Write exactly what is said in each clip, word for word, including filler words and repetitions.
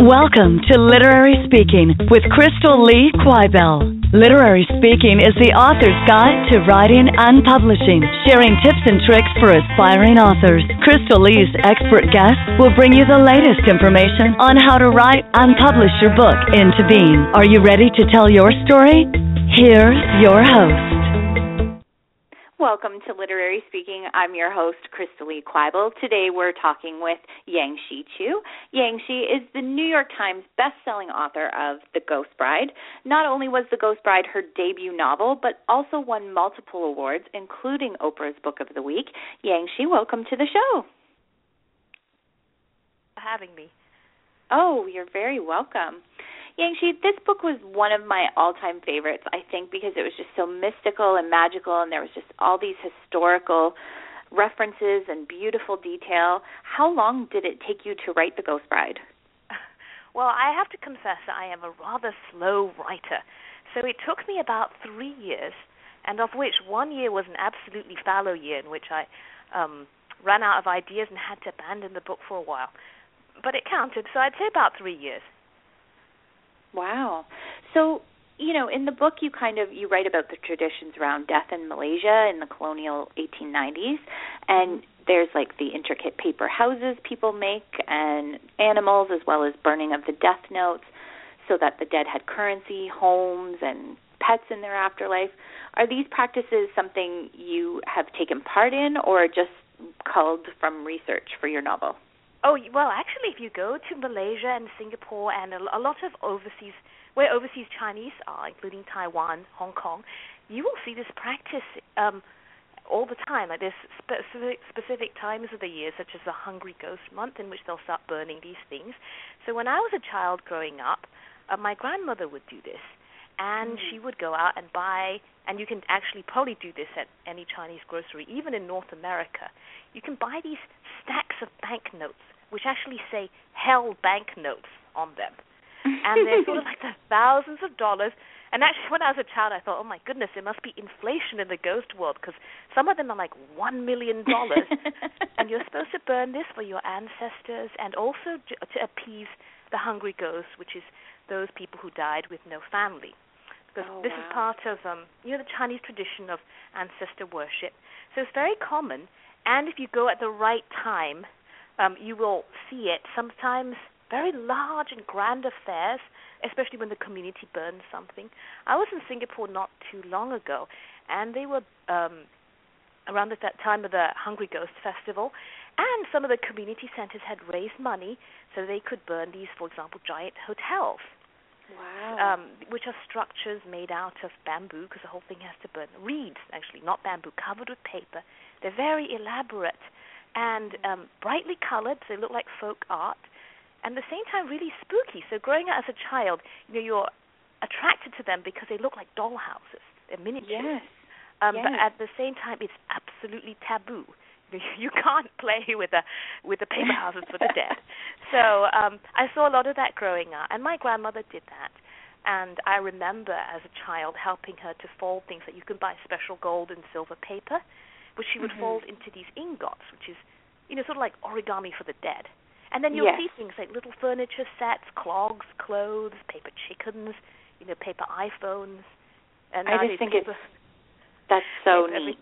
Welcome to Literary Speaking with Crystal Lee Quibell. Literary Speaking is the author's guide to writing and publishing, sharing tips and tricks for aspiring authors. Crystal Lee's expert guests will bring you the latest information on how to write and publish your book into being. Are you ready to tell your story? Here's your host. Welcome to Literary Speaking. I'm your host, Crystal Lee Quibell. Today we're talking with Yangshi Chu. Yangshi is the New York Times best-selling author of The Ghost Bride. Not only was The Ghost Bride her debut novel, but also won multiple awards, including Oprah's Book of the Week. Yangshi, welcome to the show. For having me. Oh, you're very welcome. Yangshi, this book was one of my all-time favorites, I think, because it was just so mystical and magical, and there was just all these historical references and beautiful detail. How long did it take you to write The Ghost Bride? Well, I have to confess that I am a rather slow writer. So it took me about three years, and of which one year was an absolutely fallow year in which I um, ran out of ideas and had to abandon the book for a while. But it counted, so I'd say about three years. Wow. So, you know, in the book you kind of, you write about the traditions around death in Malaysia in the colonial eighteen nineties, and there's like the intricate paper houses people make and animals, as well as burning of the death notes so that the dead had currency, homes, and pets in their afterlife. Are these practices something you have taken part in or just culled from research for your novel? Oh, well, actually, if you go to Malaysia and Singapore and a, a lot of overseas, where overseas Chinese are, including Taiwan, Hong Kong, you will see this practice um, all the time. Like there's specific, specific times of the year, such as the Hungry Ghost Month, in which they'll start burning these things. So when I was a child growing up, uh, my grandmother would do this. And mm. she would go out and buy, and you can actually probably do this at any Chinese grocery, even in North America. You can buy these stacks of banknotes, which actually say hell banknotes on them. And they're sort of like the thousands of dollars. And actually, when I was a child, I thought, oh, my goodness, there must be inflation in the ghost world, because some of them are like one million dollars. And you're supposed to burn this for your ancestors and also to appease the hungry ghosts, which is those people who died with no family. Because oh, this wow. is part of, um, you know, the Chinese tradition of ancestor worship. So it's very common. And if you go at the right time, um, you will see it. Sometimes very large and grand affairs, especially when the community burns something. I was in Singapore not too long ago, and they were um, around at that time of the Hungry Ghost Festival, and some of the community centers had raised money so they could burn these, for example, giant hotels. Wow. Um, which are structures made out of bamboo, because the whole thing has to burn. Reeds, actually, not bamboo, covered with paper. They're very elaborate and um, brightly colored, so they look like folk art, and at the same time really spooky. So growing up as a child, you know, you're attracted to them because they look like doll houses. They're miniatures. Yes. Um, yes. But at the same time, it's absolutely taboo. You can't play with the with the paper houses for the dead. So um, I saw a lot of that growing up, and my grandmother did that. And I remember as a child helping her to fold things that you can buy special gold and silver paper, which she would mm-hmm. fold into these ingots, which is, you know, sort of like origami for the dead. And then you'll yes. see things like little furniture sets, clogs, clothes, paper chickens, you know, paper iPhones. And I just think paper, it's that's so neat.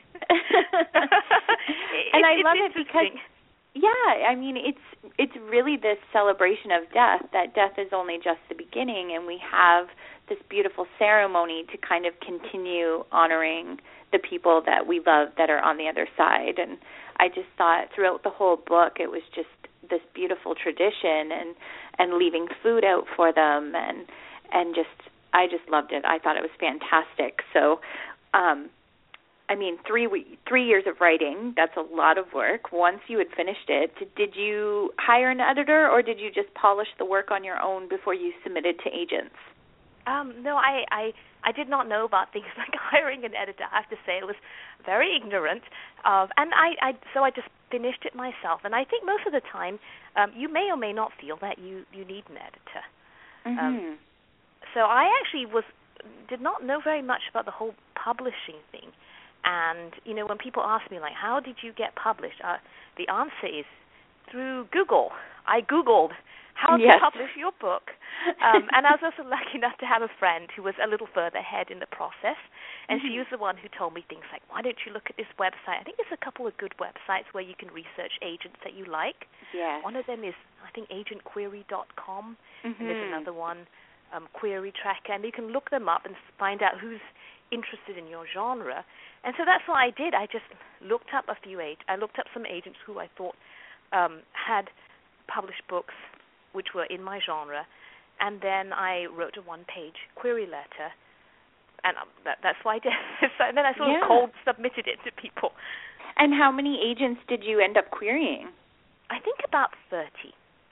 and it, I it, love it because, yeah, I mean, it's it's really this celebration of death, that death is only just the beginning, and we have this beautiful ceremony to kind of continue honoring the people that we love that are on the other side. And I just thought throughout the whole book it was just this beautiful tradition, and, and leaving food out for them, and and just I just loved it. I thought it was fantastic. So, um, I mean, three three years of writing, that's a lot of work. Once you had finished it, did you hire an editor, or did you just polish the work on your own before you submitted to agents? Um, no, I, I I did not know about things like hiring an editor. I have to say, it was very ignorant. Of, and I, I so I just finished it myself. And I think most of the time, um, you may or may not feel that you, you need an editor. Mm-hmm. Um, so I actually was did not know very much about the whole publishing thing. And, you know, when people ask me, like, how did you get published? Uh, the answer is through Google. I Googled how yes. to publish your book. Um, and I was also lucky enough to have a friend who was a little further ahead in the process, and mm-hmm. she was the one who told me things like, why don't you look at this website? I think there's a couple of good websites where you can research agents that you like. Yes. One of them is, I think, agent query dot com, mm-hmm. and there's another one, um, Query Tracker, and you can look them up and find out who's interested in your genre. And so that's what I did. I just looked up a few ag- I looked up some agents who I thought um, had published books which were in my genre, and then I wrote a one-page query letter, and um, that, that's what I did. So, and then I sort yeah. of cold submitted it to people. And how many agents did you end up querying? I think about thirty.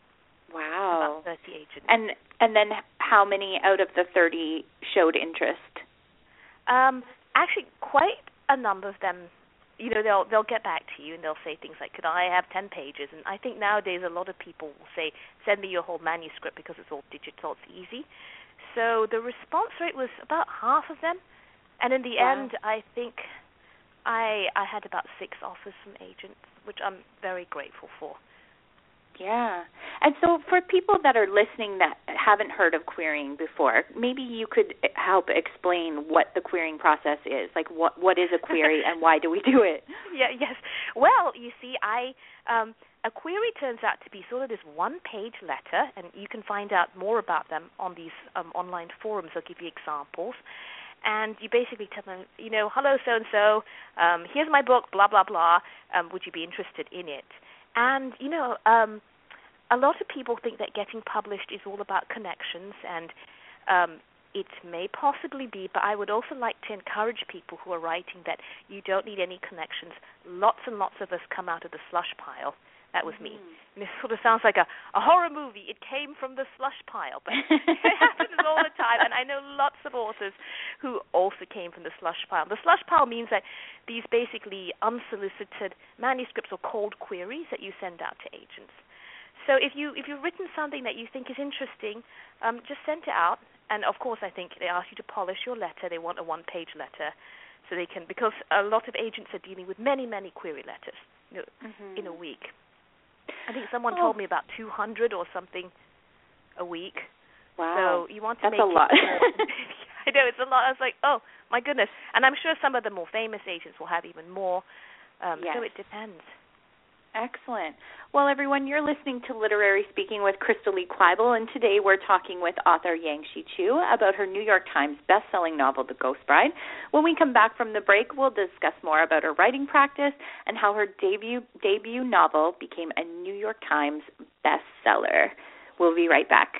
Wow. About thirty agents. And and then how many out of the thirty showed interest? Um, actually, quite a number of them. You know, they'll they'll get back to you and they'll say things like, "Could I have ten pages?" And I think nowadays a lot of people will say, "Send me your whole manuscript," because it's all digital, it's easy. So the response rate was about half of them, and in the wow. end, I think I I had about six offers from agents, which I'm very grateful for. Yeah. And so for people that are listening that haven't heard of querying before, maybe you could help explain what the querying process is. Like, what what is a query and why do we do it? Yeah, yes. Well, you see, I um, a query turns out to be sort of this one-page letter, and you can find out more about them on these um, online forums. I'll give you examples. And you basically tell them, you know, hello, so-and-so, um, here's my book, blah, blah, blah. Um, would you be interested in it? And, you know, um, a lot of people think that getting published is all about connections, and um, it may possibly be, but I would also like to encourage people who are writing that you don't need any connections. Lots and lots of us come out of the slush pile. That was mm-hmm. me. And it sort of sounds like a, a horror movie. It came from the slush pile, but it happens all the time, and I know lots of authors who also came from the slush pile. The slush pile means that these basically unsolicited manuscripts or cold queries that you send out to agents. So if, you, if you've written something that you think is interesting, um, just send it out. And, of course, I think they ask you to polish your letter. They want a one-page letter so they can, because a lot of agents are dealing with many, many query letters you know, mm-hmm. in a week. I think someone oh. told me about two hundred or something a week. Wow. So you want to That's make a lot. it more. I know, it's a lot. I was like, oh, my goodness. And I'm sure some of the more famous agents will have even more. Um, yes. So it depends. Excellent. Well, everyone, you're listening to Literary Speaking with Crystal Lee Quibel, and today we're talking with author Yangshi Chu about her New York Times best-selling novel, The Ghost Bride. When we come back from the break, we'll discuss more about her writing practice and how her debut debut novel became a New York Times bestseller. We'll be right back.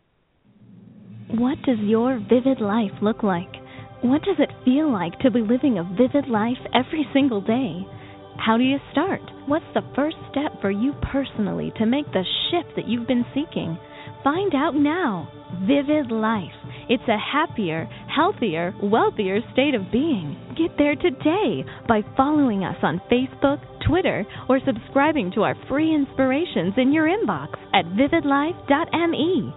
What does your vivid life look like? What does it feel like to be living a vivid life every single day? How do you start? What's the first step for you personally to make the shift that you've been seeking? Find out now. Vivid Life. It's a happier, healthier, wealthier state of being. Get there today by following us on Facebook, Twitter, or subscribing to our free inspirations in your inbox at vivid life dot m e.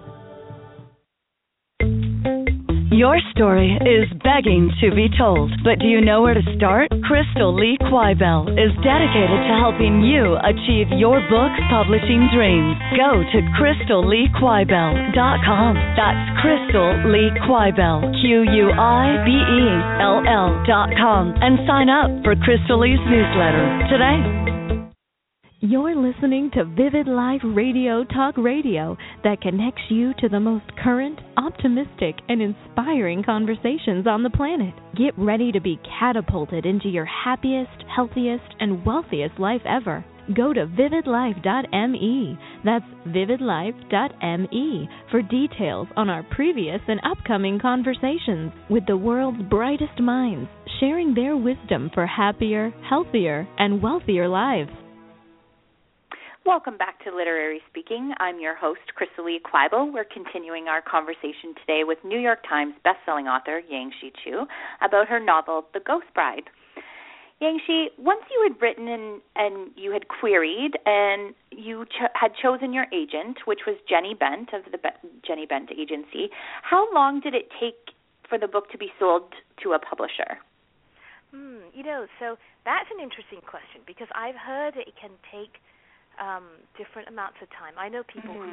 Your story is begging to be told, but do you know where to start? Crystal Lee Quibel is dedicated to helping you achieve your book publishing dreams. Go to crystal lee quibel dot com. That's Crystal Lee Quibel, Q U I B E L L dot com, and sign up for Crystal Lee's newsletter today. You're listening to Vivid Life Radio Talk Radio that connects you to the most current, optimistic, and inspiring conversations on the planet. Get ready to be catapulted into your happiest, healthiest, and wealthiest life ever. Go to vivid life dot m e. That's vivid life dot m e for details on our previous and upcoming conversations with the world's brightest minds, sharing their wisdom for happier, healthier, and wealthier lives. Welcome back to Literary Speaking. I'm your host, Crystal Lee Quibel. We're continuing our conversation today with New York Times bestselling author Yangshi Chu about her novel, The Ghost Bride. Yangshi, once you had written and, and you had queried and you cho- had chosen your agent, which was Jenny Bent of the Be- Jenny Bent Agency, how long did it take for the book to be sold to a publisher? Hmm, you know, so that's an interesting question because I've heard it can take Um, different amounts of time. I know people mm-hmm. who've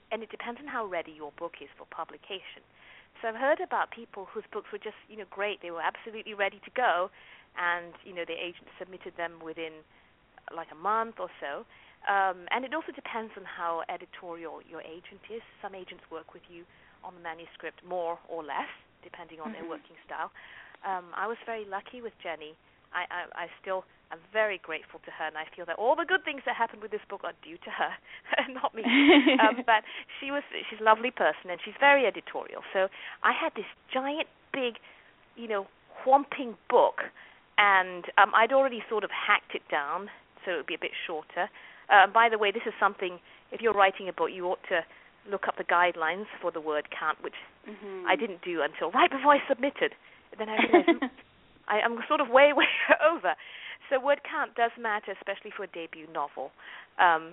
and it depends on how ready your book is for publication. So I've heard about people whose books were just, you know, great. They were absolutely ready to go, and, you know, the agent submitted them within like a month or so. Um, and it also depends on how editorial your agent is. Some agents work with you on the manuscript more or less, depending on mm-hmm. their working style. Um, I was very lucky with Jenny. I, I, I still am very grateful to her, and I feel that all the good things that happened with this book are due to her, not me. um, but she was she's a lovely person, and she's very editorial. So I had this giant, big, you know, whomping book, and um, I'd already sort of hacked it down so it would be a bit shorter. Uh, by the way, this is something, if you're writing a book, you ought to look up the guidelines for the word count, which mm-hmm. I didn't do until right before I submitted. Then I realized I, I'm sort of way, way over. So word count does matter, especially for a debut novel. Um,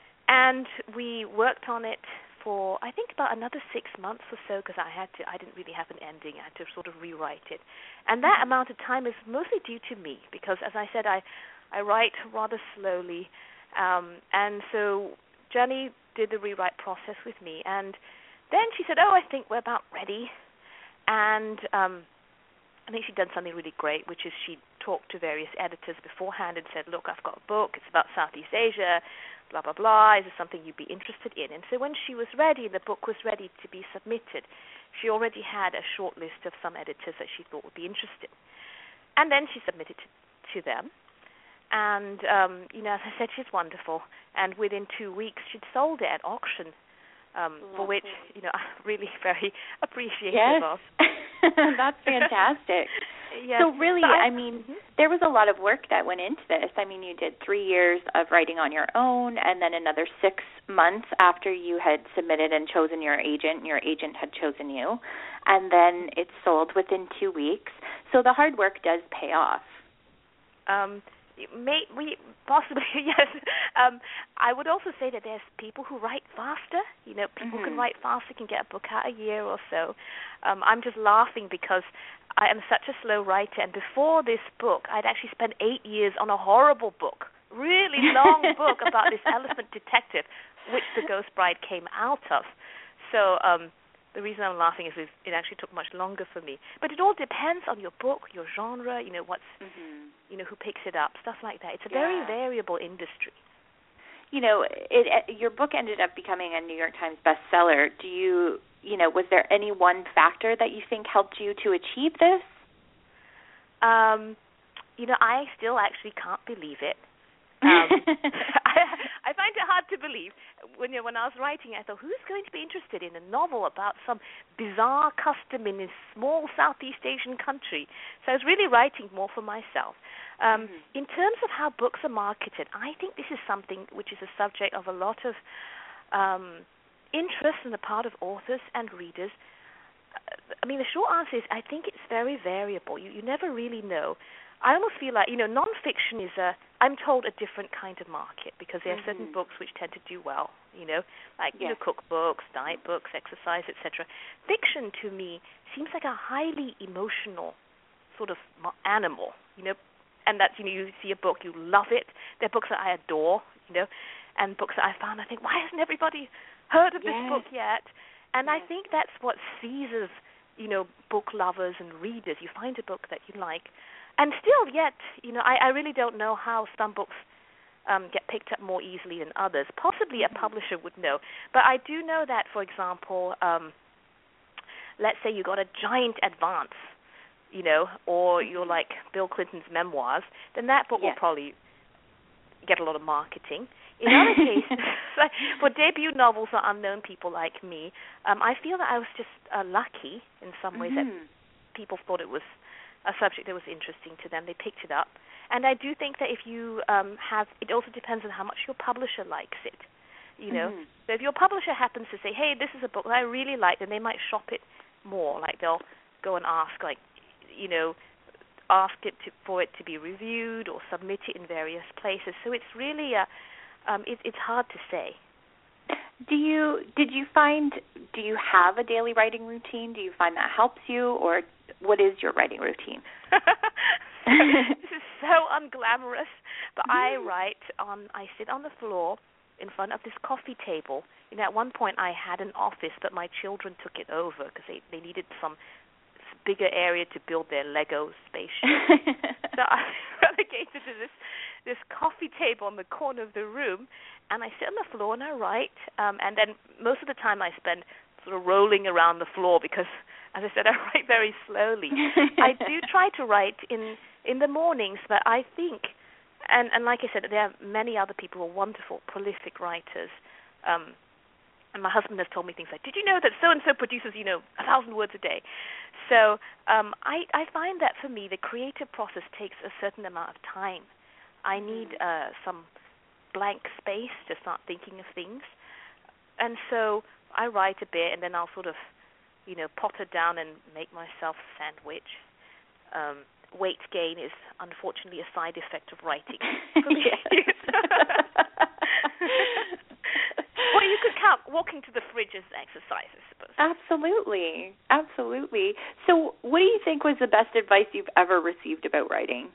and we worked on it for, I think, about another six months or so, because I had to. I didn't really have an ending. I had to sort of rewrite it. And that amount of time is mostly due to me, because, as I said, I, I write rather slowly. Um, and so Jenny did the rewrite process with me. And then she said, oh, I think we're about ready. And um, I think she'd done something really great, which is she talked to various editors beforehand and said, look, I've got a book. It's about Southeast Asia, blah, blah, blah. Is this something you'd be interested in? And so when she was ready, the book was ready to be submitted, she already had a short list of some editors that she thought would be interested. And then she submitted to, to them. And, um, you know, as I said, she's wonderful. And within two weeks, she'd sold it at auction, um, for which, you know, I'm really very appreciative yes. of. That's fantastic. Yes. So really, I, I mean, mm-hmm. there was a lot of work that went into this. I mean, you did three years of writing on your own, and then another six months after you had submitted and chosen your agent, your agent had chosen you, and then it's sold within two weeks. So the hard work does pay off. Um, may, we possibly, yes. Um, I would also say that there's people who write faster. You know, people mm-hmm. can write faster, can get a book out a year or so. Um, I'm just laughing because I am such a slow writer, and before this book, I'd actually spent eight years on a horrible book, really long book about this elephant detective, which The Ghost Bride came out of. So um, the reason I'm laughing is it actually took much longer for me. But it all depends on your book, your genre, you know, what's, mm-hmm. you know, who picks it up, stuff like that. It's a yeah. very variable industry. You know, it, it, your book ended up becoming a New York Times bestseller. Do you, you know, was there any one factor that you think helped you to achieve this? Um, you know, I still actually can't believe it. Um, I, I find it hard to believe. When you know, when I was writing, I thought, who's going to be interested in a novel about some bizarre custom in a small Southeast Asian country? So I was really writing more for myself. Um, mm-hmm. In terms of how books are marketed, I think this is something which is a subject of a lot of um, interest on the part of authors and readers. I mean, the short answer is I think it's very variable. You, you never really know. I almost feel like, you know, nonfiction is a, I'm told, a different kind of market, because there are mm-hmm. certain books which tend to do well, you know, like, yes. you know, cookbooks, diet books, exercise, et cetera. Fiction, to me, seems like a highly emotional sort of animal, you know, and that's, you know, you see a book, you love it. There are books that I adore, you know, and books that I found, I think, why hasn't everybody heard of yes. this book yet? And yes. I think that's what seizes, you know, book lovers and readers. You find a book that you like. And still yet, you know, I, I really don't know how some books um, get picked up more easily than others. Possibly a publisher would know. But I do know that, for example, um, let's say you got a giant advance, you know, or you're like Bill Clinton's memoirs, then that book yes. will probably get a lot of marketing. In other cases, like for debut novels or unknown people like me, um, I feel that I was just uh, lucky in some ways mm-hmm. that people thought it was a subject that was interesting to them. They picked it up. And I do think that if you um, have, it also depends on how much your publisher likes it, you know. Mm-hmm. So if your publisher happens to say, hey, this is a book that I really like, then they might shop it more. Like they'll go and ask, like, you know, ask it to, for it to be reviewed or submit it in various places. So it's really, a, um, it, it's hard to say. Do you, did you find, do you have a daily writing routine? Do you find that helps you, or what is your writing routine? This is so unglamorous, but mm. I write on, I sit on the floor in front of this coffee table. You know, at one point I had an office, but my children took it over because they, they needed some bigger area to build their Lego spaceship. So I relegated to this this coffee table in the corner of the room, and I sit on the floor and I write. Um, and then most of the time I spend sort of rolling around the floor because, as I said, I write very slowly. I do try to write in in the mornings, but I think, and, and like I said, there are many other people who are wonderful, prolific writers. Um, and my husband has told me things like, did you know that so-and-so produces, you know, a thousand words a day? So um, I, I find that for me, the creative process takes a certain amount of time. I need uh, some blank space to start thinking of things. And so I write a bit, and then I'll sort of, you know, potter down and make myself a sandwich. Um, weight gain is unfortunately a side effect of writing. Well, you could count walking to the fridge as exercise, I suppose. Absolutely. Absolutely. So what do you think was the best advice you've ever received about writing?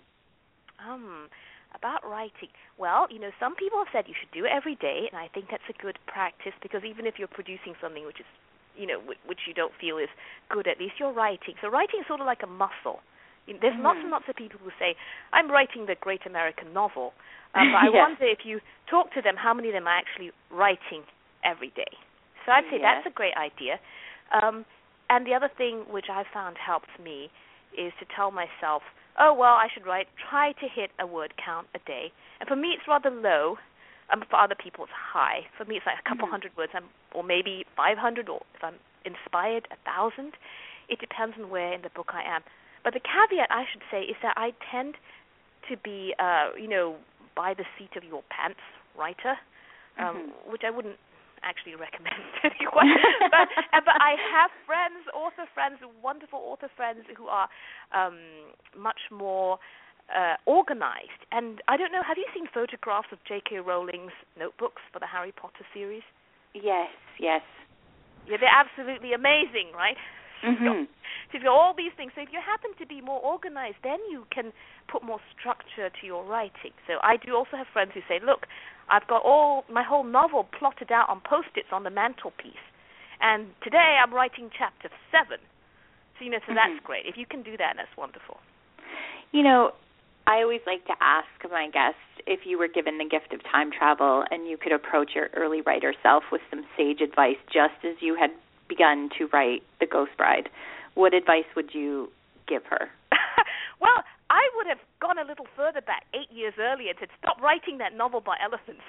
Um, about writing. Well, you know, some people have said you should do it every day, and I think that's a good practice because even if you're producing something which is, you know, which you don't feel is good, at least you're writing. So writing is sort of like a muscle. There's mm. lots and lots of people who say, I'm writing the great American novel. Um, but I yes. wonder if you talk to them, how many of them are actually writing every day. So I'd say yes. that's a great idea. Um, and the other thing which I found helps me is to tell myself, oh, well, I should write, try to hit a word count a day. And for me, it's rather low. Um, for other people, it's high. For me, it's like a couple mm-hmm. hundred words, or maybe five hundred, or if I'm inspired, a thousand. It depends on where in the book I am. But the caveat, I should say, is that I tend to be, uh, you know, by the seat of your pants writer, um, mm-hmm. which I wouldn't actually recommend to anyone. but, uh, but I have friends, author friends, wonderful author friends who are um, much more uh, organized. And I don't know, have you seen photographs of J K Rowling's notebooks for the Harry Potter series? Yes, yes. Yeah, they're absolutely amazing, right? Mm-hmm. So if you're all these things, so if you happen to be more organized, then you can put more structure to your writing. So I do also have friends who say, look, I've got all my whole novel plotted out on Post-its on the mantelpiece, and today I'm writing chapter seven. So, you know, so mm-hmm. that's great. If you can do that, that's wonderful. You know, I always like to ask my guests if you were given the gift of time travel and you could approach your early writer self with some sage advice just as you had begun to write The Ghost Bride, what advice would you give her? Well, I would have gone a little further back eight years earlier and said, stop writing that novel by elephants.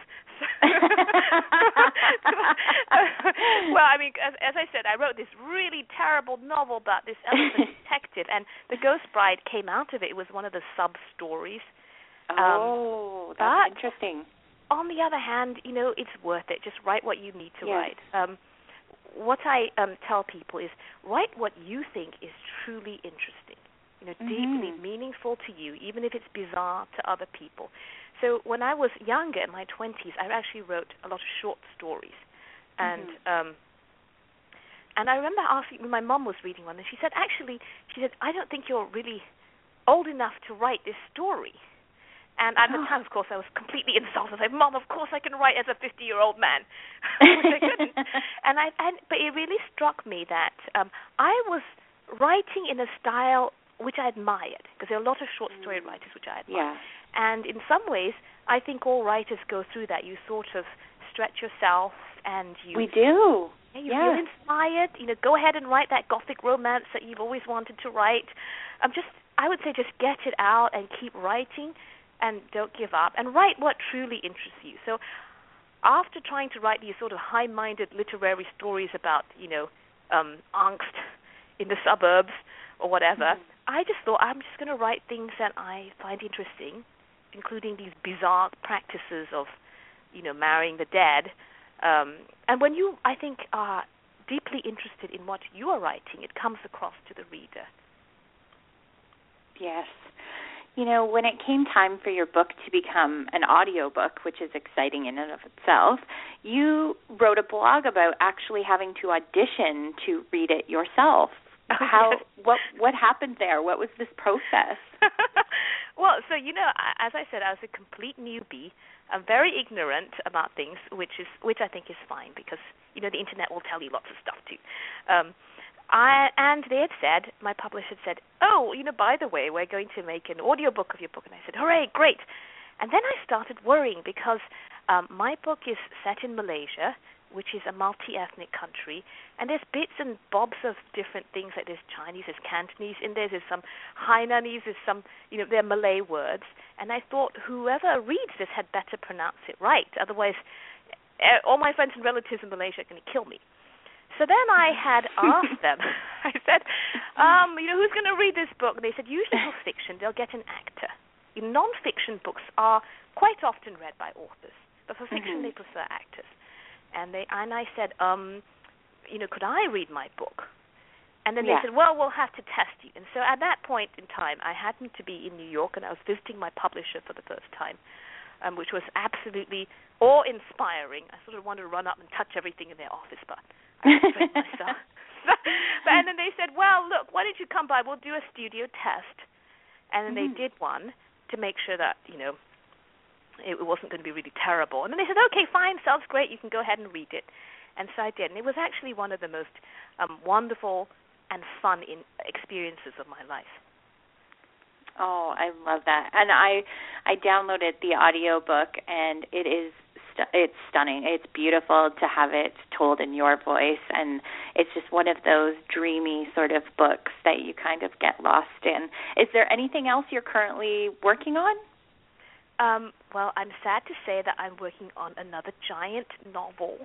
Well, I mean, as, as I said, I wrote this really terrible novel about this elephant detective, and The Ghost Bride came out of it. It was one of the sub-stories. Oh, um, that's interesting. On the other hand, you know, it's worth it. Just write what you need to yes. write. Um, what I um, tell people is write what you think is truly interesting, you know, mm-hmm. deeply meaningful to you, even if it's bizarre to other people. So when I was younger, in my twenties, I actually wrote a lot of short stories. And mm-hmm. um, and I remember asking, when my mom was reading one, and she said, actually, she said, I don't think you're really old enough to write this story. And at the time, of course, I was completely insulted. I said, Mom, of course I can write as a fifty-year-old man, which I couldn't. And I, and, but it really struck me that um, I was writing in a style which I admired, because there are a lot of short story mm. writers which I admire. Yeah. And in some ways, I think all writers go through that. You sort of stretch yourself, and you... We do. Yeah, you yeah. feel inspired. You know, go ahead and write that gothic romance that you've always wanted to write. Um, just, I would say just get it out and keep writing. And don't give up, and write what truly interests you. So after trying to write these sort of high-minded literary stories about, you know, um, angst in the suburbs or whatever, mm-hmm. I just thought I'm just going to write things that I find interesting, including these bizarre practices of, you know, marrying the dead. Um, and when you, I think, are deeply interested in what you are writing, it comes across to the reader. Yes. You know, when it came time for your book to become an audiobook, which is exciting in and of itself, you wrote a blog about actually having to audition to read it yourself. Oh, How yes. what what happened there? What was this process? Well, so, you know, as I said, I was a complete newbie. I'm very ignorant about things, which is which I think is fine because, you know, the internet will tell you lots of stuff too. Um, I, and they had said, my publisher had said, oh, you know, by the way, we're going to make an audiobook of your book. And I said, hooray, great. And then I started worrying because um, my book is set in Malaysia, which is a multi-ethnic country, and there's bits and bobs of different things, like there's Chinese, there's Cantonese in there, there's some Hainanese, there's some, you know, they're Malay words. And I thought whoever reads this had better pronounce it right. Otherwise, all my friends and relatives in Malaysia are going to kill me. So then I had asked them, I said, um, you know, who's going to read this book? And they said, usually for fiction, they'll get an actor. In non-fiction books are quite often read by authors, but for fiction, mm-hmm. they prefer actors. And they and I said, um, you know, could I read my book? And then yeah. they said, well, we'll have to test you. And so at that point in time, I happened to be in New York, and I was visiting my publisher for the first time, um, which was absolutely awe-inspiring. I sort of wanted to run up and touch everything in their office, but I restrained myself. but, and then they said, well, look, why don't you come by? We'll do a studio test. And then mm-hmm. they did one to make sure that, you know, it wasn't going to be really terrible. And then they said, okay, fine, sounds great, you can go ahead and read it. And so I did. And it was actually one of the most um, wonderful and fun in experiences of my life. Oh, I love that. And I I downloaded the audiobook, and it is stu- it's stunning. It's beautiful to have it told in your voice, and it's just one of those dreamy sort of books that you kind of get lost in. Is there anything else you're currently working on? Um, well, I'm sad to say that I'm working on another giant novel,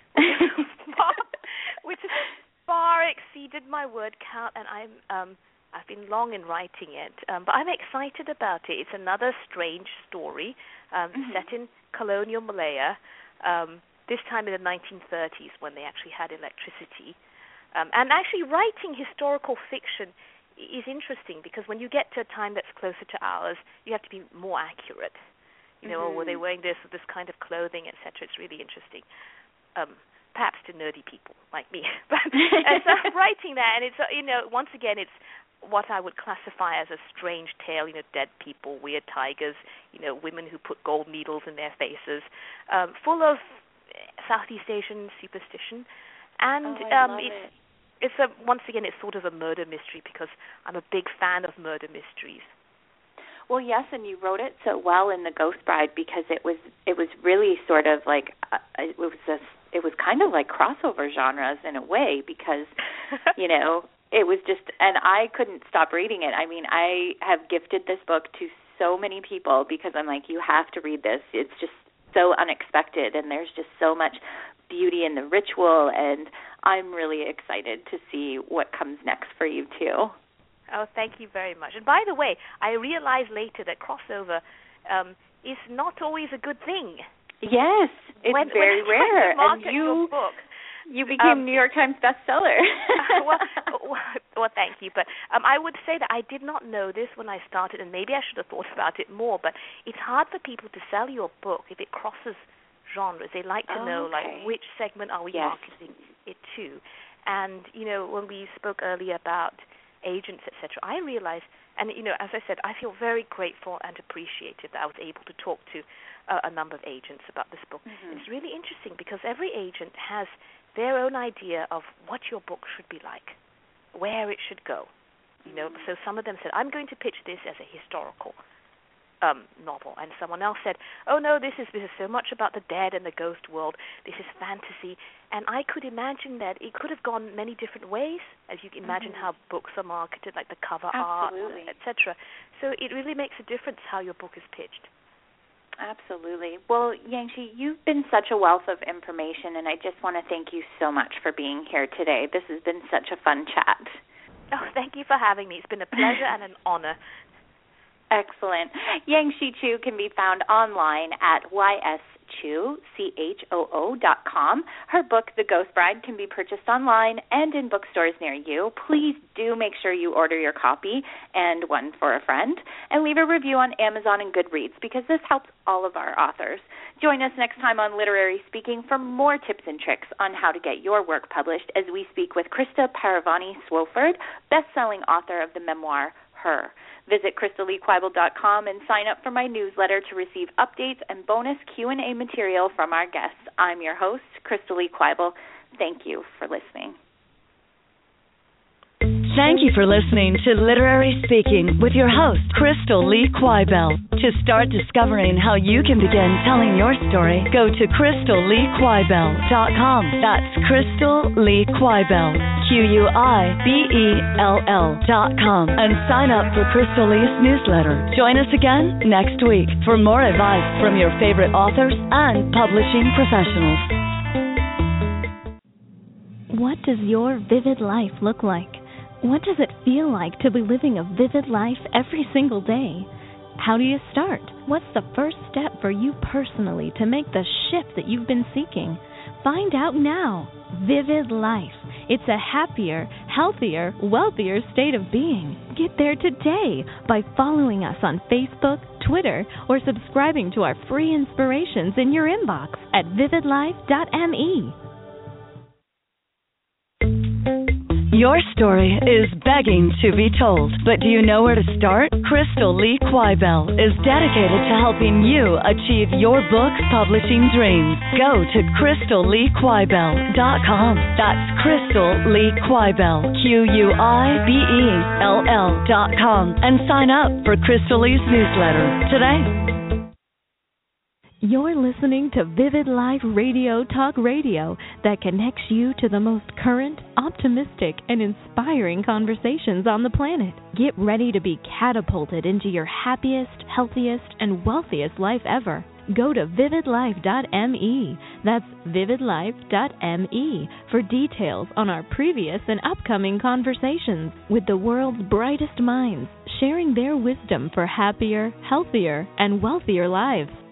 which has far exceeded my word count, and I'm um, I've been long in writing it, um, but I'm excited about it. It's another strange story um, mm-hmm. set in colonial Malaya, um, this time in the nineteen thirties when they actually had electricity. Um, and actually writing historical fiction is interesting because when you get to a time that's closer to ours, you have to be more accurate. You know, mm-hmm. or were they wearing this or this kind of clothing, et cetera. It's really interesting, um, perhaps to nerdy people like me. But and so I'm writing that, and it's, you know, once again, it's what I would classify as a strange tale, you know, dead people, weird tigers, you know, women who put gold needles in their faces, um, full of Southeast Asian superstition. And oh, I um, love it's, it. It's a, once again, it's sort of a murder mystery because I'm a big fan of murder mysteries. Well, yes, and you wrote it so well in The Ghost Bride because it was it was really sort of like uh, it was a, it was kind of like crossover genres in a way because you know it was just, and I couldn't stop reading it. I mean, I have gifted this book to so many people because I'm like, you have to read this. It's just so unexpected, and there's just so much beauty in the ritual, and I'm really excited to see what comes next for you, too. Oh, thank you very much. And by the way, I realized later that crossover um, is not always a good thing. Yes, it's when, very when rare. And you, your book. you became um, New York Times bestseller. well, well, well, thank you. But um, I would say that I did not know this when I started, and maybe I should have thought about it more, but it's hard for people to sell your book if it crosses genres. They like to oh, know, okay. like, which segment are we yes. marketing it to? And, you know, when we spoke earlier about agents, et cetera, I realized, and, you know, as I said, I feel very grateful and appreciated that I was able to talk to uh, a number of agents about this book. Mm-hmm. It's really interesting because every agent has their own idea of what your book should be like, where it should go. You know, mm-hmm. so some of them said, I'm going to pitch this as a historical Um, novel, and someone else said, oh no, this is this is so much about the dead and the ghost world, this is fantasy. And I could imagine that it could have gone many different ways, as you can imagine mm-hmm. how books are marketed, like the cover Absolutely. art, et cetera. So it really makes a difference how your book is pitched. Absolutely. Well, Yangshi, you've been such a wealth of information, and I just want to thank you so much for being here today. This has been such a fun chat. Oh, thank you for having me. It's been a pleasure and an honor. Excellent. Yangshi Chu can be found online at y s choo, C H O O dot com. Her book, The Ghost Bride, can be purchased online and in bookstores near you. Please do make sure you order your copy and one for a friend, and leave a review on Amazon and Goodreads because this helps all of our authors. Join us next time on Literary Speaking for more tips and tricks on how to get your work published as we speak with Krista Paravani Swofford, best-selling author of the memoir her. Visit crystal lee quibel dot com and sign up for my newsletter to receive updates and bonus Q and A material from our guests. I'm your host, Crystal Lee Quibel. Thank you for listening. Thank you for listening to Literary Speaking with your host, Crystal Lee Quibel. To start discovering how you can begin telling your story, go to crystal lee quibel dot com. That's Crystal Lee Quibel, Q U I B E L L dot com, and sign up for Crystal Lee's newsletter. Join us again next week for more advice from your favorite authors and publishing professionals. What does your vivid life look like? What does it feel like to be living a vivid life every single day? How do you start? What's the first step for you personally to make the shift that you've been seeking? Find out now. Vivid Life. It's a happier, healthier, wealthier state of being. Get there today by following us on Facebook, Twitter, or subscribing to our free inspirations in your inbox at vivid life dot m e. Your story is begging to be told, but do you know where to start? Crystal Lee Quibel is dedicated to helping you achieve your book publishing dreams. Go to crystal lee quibel dot com. That's Crystal Lee Quibel, Q U I B E L L dot com, and sign up for Crystal Lee's newsletter today. You're listening to Vivid Life Radio Talk Radio that connects you to the most current, optimistic, and inspiring conversations on the planet. Get ready to be catapulted into your happiest, healthiest, and wealthiest life ever. Go to vivid life dot m e. That's vivid life dot m e for details on our previous and upcoming conversations with the world's brightest minds, sharing their wisdom for happier, healthier, and wealthier lives.